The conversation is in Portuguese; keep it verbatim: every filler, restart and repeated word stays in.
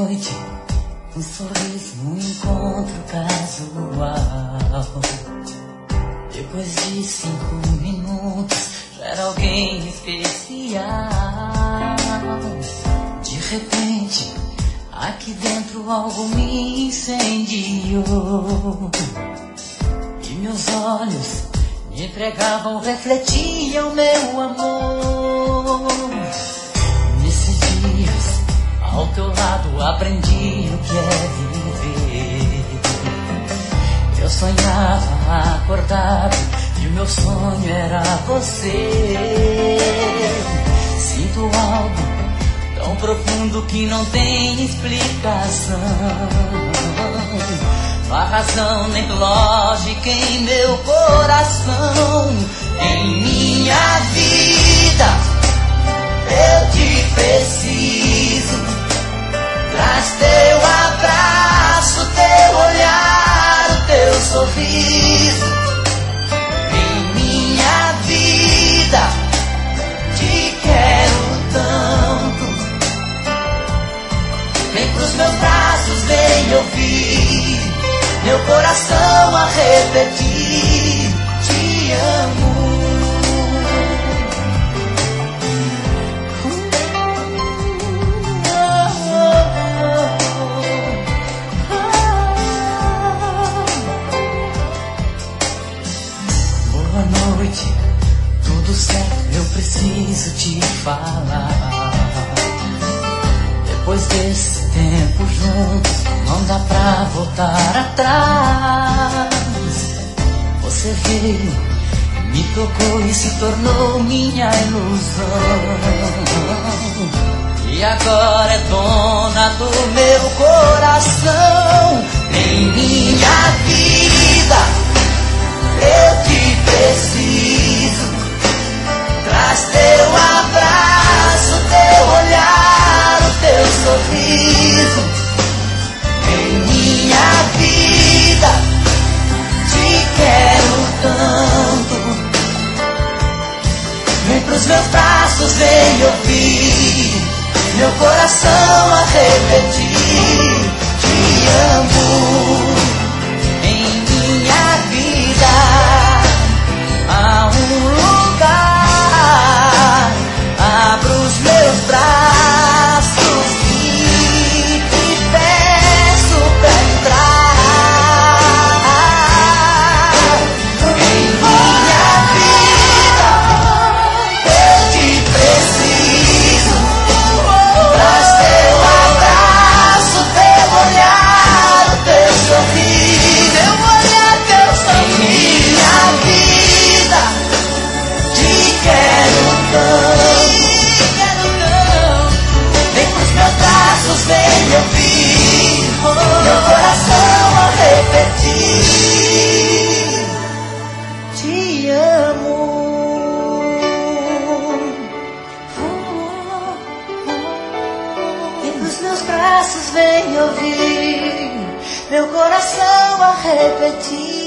noite, um sorriso, um encontro casual. Depois de cinco minutos, já era alguém especial. De repente, aqui dentro algo me incendiou. E meus olhos me entregavam, refletiam meu amor. Nesses dias, ao teu lado, aprendi o que é viver. Eu sonhava acordado e o meu sonho era você. Sinto algo tão profundo que não tem explicação. Não há razão nem lógica em meu coração. Em minha vida eu te preciso. Traz teu abraço, teu olhar, o teu sorriso. Em minha vida te quero tanto. Vem pros meus braços, vem ouvir meu coração a repetir: te amo. Boa noite, tudo certo, eu preciso te falar. Depois desse tempo juntos, não dá pra voltar atrás. Você veio, me tocou e se tornou minha ilusão. E agora é dona do meu coração. Em minha vida eu te preciso. Traz teu abraço, teu olhar, o teu sorriso. Em minha vida te quero tanto. Vem pros meus braços, vem ouvir meu coração a repetir: te amo. Em minha vida há um lugar, abro os meus braços e te peço pra entrar. Em minha vida eu te preciso. Traz teu abraço, teu olhar, o teu sorriso. Teu olhar, teu sorriso. Em minha vida te quero tanto. Vem pros meus braços, vem ouvir meu coração a repetir: te amo. Vem pros meus braços, vem ouvir meu coração a repetir.